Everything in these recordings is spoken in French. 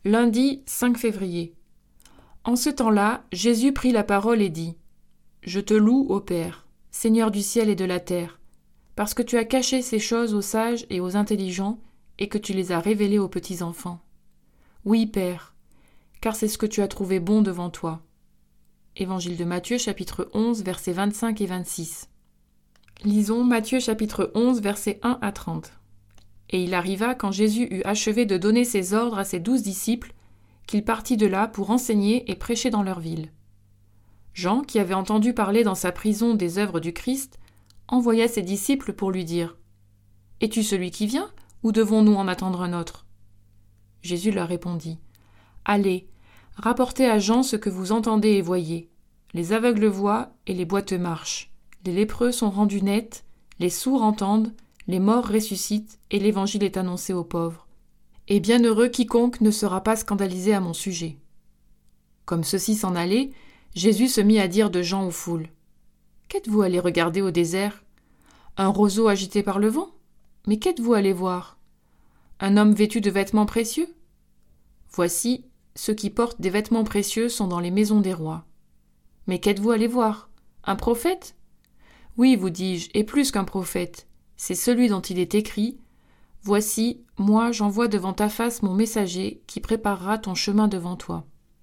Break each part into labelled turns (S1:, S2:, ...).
S1: Lundi 5 février. En ce temps-là, Jésus prit la parole et dit : « Je te loue, ô Père, Seigneur du ciel et de la terre, parce que tu as caché ces choses aux sages et aux intelligents et que tu les as révélées aux petits enfants. Oui, Père, car c'est ce que tu as trouvé bon devant toi. » Évangile de Matthieu, chapitre 11, versets 25 et 26. Lisons Matthieu, chapitre 11, versets 1 à 30. Et il arriva, quand Jésus eut achevé de donner ses ordres à ses 12 disciples, qu'il partit de là pour enseigner et prêcher dans leur ville. Jean, qui avait entendu parler dans sa prison des œuvres du Christ, envoya ses disciples pour lui dire : « Es-tu celui qui vient, ou devons-nous en attendre un autre ?» Jésus leur répondit : « Allez, rapportez à Jean ce que vous entendez et voyez. Les aveugles voient et les boiteux marchent. Les lépreux sont rendus nets, les sourds entendent, les morts ressuscitent et l'évangile est annoncé aux pauvres. Et bienheureux quiconque ne sera pas scandalisé à mon sujet. » Comme ceux-ci s'en allaient, Jésus se mit à dire de Jean aux foules : « Qu'êtes-vous allés regarder au désert ? Un roseau agité par le vent ? Mais qu'êtes-vous allés voir ? Un homme vêtu de vêtements précieux ? Voici, ceux qui portent des vêtements précieux sont dans les maisons des rois. Mais qu'êtes-vous allés voir ? Un prophète ? Oui, vous dis-je, et plus qu'un prophète. C'est celui dont il est écrit : « Voici, moi j'envoie devant ta face mon messager qui préparera ton chemin devant toi. »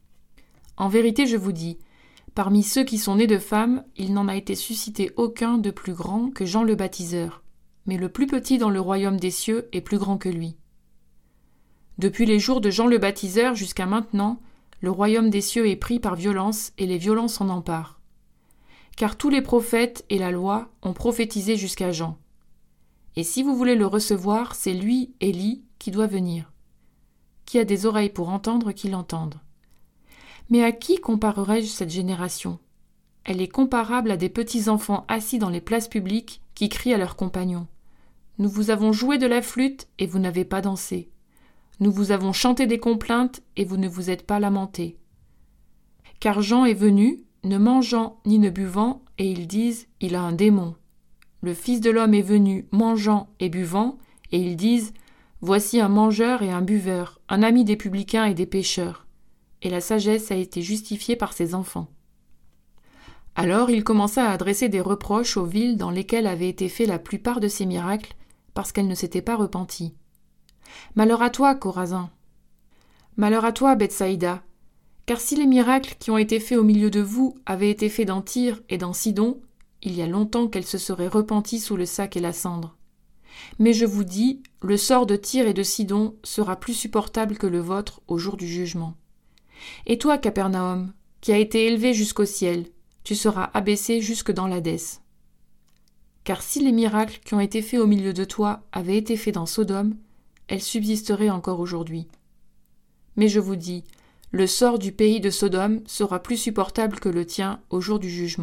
S1: En vérité, je vous dis, parmi ceux qui sont nés de femmes, il n'en a été suscité aucun de plus grand que Jean le baptiseur, mais le plus petit dans le royaume des cieux est plus grand que lui. Depuis les jours de Jean le baptiseur jusqu'à maintenant, le royaume des cieux est pris par violence et les violents s'en emparent. Car tous les prophètes et la loi ont prophétisé jusqu'à Jean. Et si vous voulez le recevoir, c'est lui, Élie, qui doit venir. Qui a des oreilles pour entendre, qu'il entende. Mais à qui comparerai-je cette génération ? Elle est comparable à des petits enfants assis dans les places publiques qui crient à leurs compagnons : « Nous vous avons joué de la flûte et vous n'avez pas dansé. Nous vous avons chanté des complaintes et vous ne vous êtes pas lamentés. » Car Jean est venu, ne mangeant ni ne buvant, et ils disent : « Il a un démon. » Le Fils de l'homme est venu, mangeant et buvant, et ils disent : « Voici un mangeur et un buveur, un ami des publicains et des pécheurs. » Et la sagesse a été justifiée par ses enfants. Alors il commença à adresser des reproches aux villes dans lesquelles avaient été faits la plupart de ces miracles, parce qu'elles ne s'étaient pas repenties. « Malheur à toi, Chorazin ! Malheur à toi, Bethsaïda ! Car si les miracles qui ont été faits au milieu de vous avaient été faits dans Tyr et dans Sidon, il y a longtemps qu'elles se seraient repenties sous le sac et la cendre. Mais je vous dis, le sort de Tyr et de Sidon sera plus supportable que le vôtre au jour du jugement. Et toi, Capernaum, qui as été élevé jusqu'au ciel, tu seras abaissé jusque dans l'Hadès. Car si les miracles qui ont été faits au milieu de toi avaient été faits dans Sodome, elles subsisteraient encore aujourd'hui. Mais je vous dis, le sort du pays de Sodome sera plus supportable que le tien au jour du jugement. »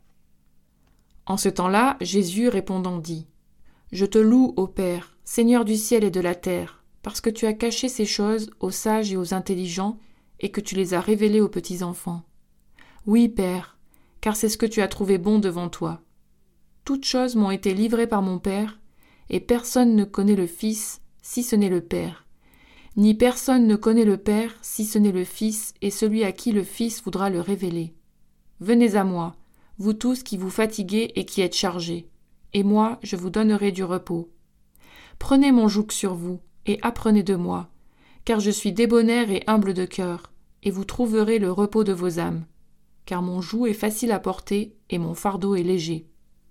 S1: En ce temps-là, Jésus répondant dit : « Je te loue, ô Père, Seigneur du ciel et de la terre, parce que tu as caché ces choses aux sages et aux intelligents, et que tu les as révélées aux petits enfants. Oui, Père, car c'est ce que tu as trouvé bon devant toi. Toutes choses m'ont été livrées par mon Père, et personne ne connaît le Fils si ce n'est le Père, ni personne ne connaît le Père si ce n'est le Fils et celui à qui le Fils voudra le révéler. Venez à moi, vous tous qui vous fatiguez et qui êtes chargés, et moi je vous donnerai du repos. Prenez mon joug sur vous, et apprenez de moi, car je suis débonnaire et humble de cœur, et vous trouverez le repos de vos âmes, car mon joug est facile à porter et mon fardeau est léger.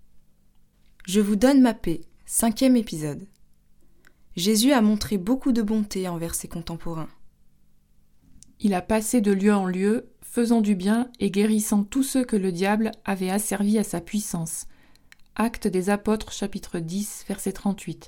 S2: Je vous donne ma paix, 5e épisode. Jésus a montré beaucoup de bonté envers ses contemporains.
S1: Il a passé de lieu en lieu, faisant du bien et guérissant tous ceux que le diable avait asservis à sa puissance. Actes des Apôtres, chapitre 10, verset 38.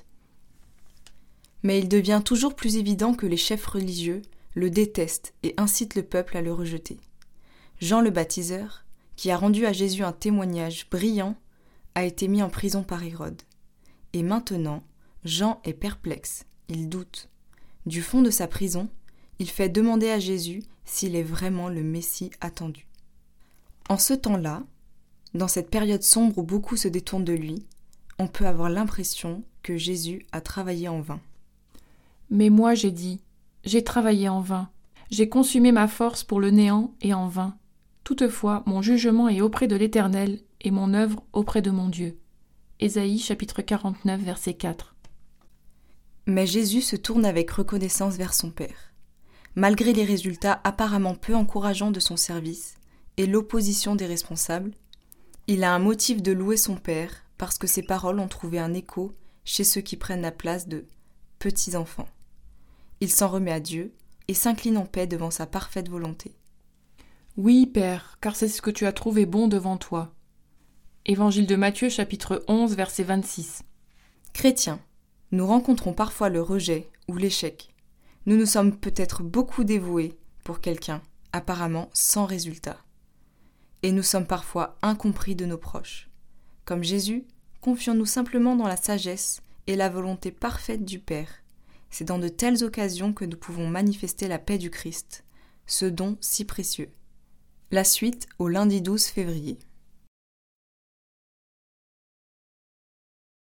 S2: Mais il devient toujours plus évident que les chefs religieux le détestent et incitent le peuple à le rejeter. Jean le baptiseur, qui a rendu à Jésus un témoignage brillant, a été mis en prison par Hérode. Et maintenant, Jean est perplexe, il doute. Du fond de sa prison, il fait demander à Jésus s'il est vraiment le Messie attendu. En ce temps-là, dans cette période sombre où beaucoup se détournent de lui, on peut avoir l'impression que Jésus a travaillé en vain.
S1: Mais moi j'ai dit, j'ai travaillé en vain, J'ai consumé ma force pour le néant et en vain. Toutefois, mon jugement est auprès de l'Éternel et mon œuvre auprès de mon Dieu. Ésaïe chapitre 49, verset 4.
S2: Mais Jésus se tourne avec reconnaissance vers son Père. Malgré les résultats apparemment peu encourageants de son service et l'opposition des responsables, il a un motif de louer son Père parce que ses paroles ont trouvé un écho chez ceux qui prennent la place de petits-enfants. Il s'en remet à Dieu et s'incline en paix devant sa parfaite volonté.
S1: Oui, Père, car c'est ce que tu as trouvé bon devant toi. Évangile de Matthieu, chapitre 11, verset 26.
S2: Chrétiens, nous rencontrons parfois le rejet ou l'échec. Nous nous sommes peut-être beaucoup dévoués pour quelqu'un, apparemment sans résultat. Et nous sommes parfois incompris de nos proches. Comme Jésus, confions-nous simplement dans la sagesse et la volonté parfaite du Père. C'est dans de telles occasions que nous pouvons manifester la paix du Christ, ce don si précieux. La suite au lundi 12 février.